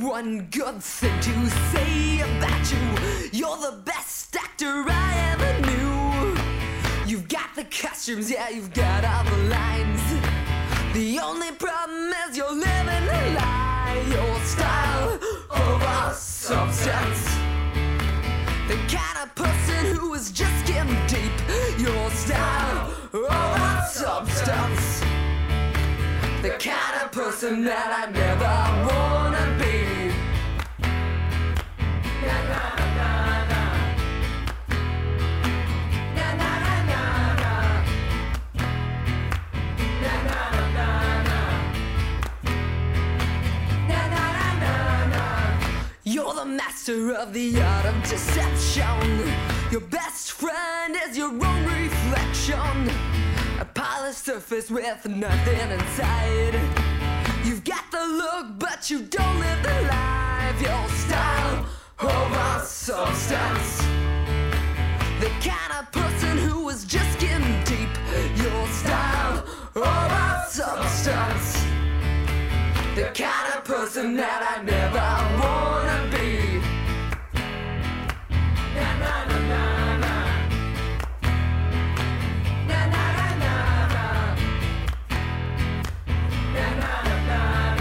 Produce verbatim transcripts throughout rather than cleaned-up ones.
one good thing to say about you. You're the best actor I ever knew. You've got the costumes, yeah, you've got all the lines. The only problem is you're living a lie. Your style over substance, the kind of person who is just skin deep. Your style over substance, the kind of person that I never wanna be. Na na na na, na na na na na, na na na na, na na na na. You're the master of the art of deception. Your best friend is your own reflection. A polished surface with nothing inside. You've got the look, but you don't live the life. Your style over substance, the kind of person who is just skin deep. Your style over substance, the kind of person that I never wanna be. Na na na na na, na na na na na, na na na na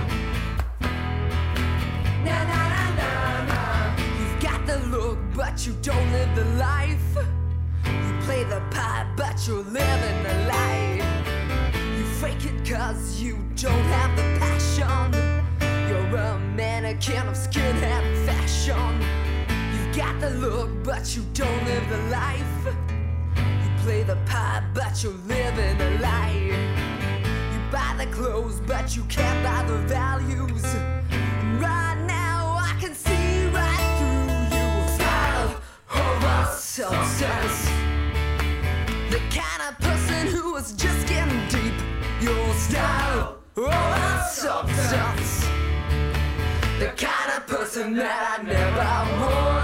na, na na na na. You've got the look, but you don't live the life. You play the part, but you're living the lie. You fake it cause you don't have the passion. You're a mannequin of skin and fashion. You've got the look, but you don't live the life. You play the part, but you're living a lie. You buy the clothes, but you can't buy the values. And right now I can see right through you. Style over substance, the kind of person who is just skin deep. Your style over substance, the kind of person that I never want.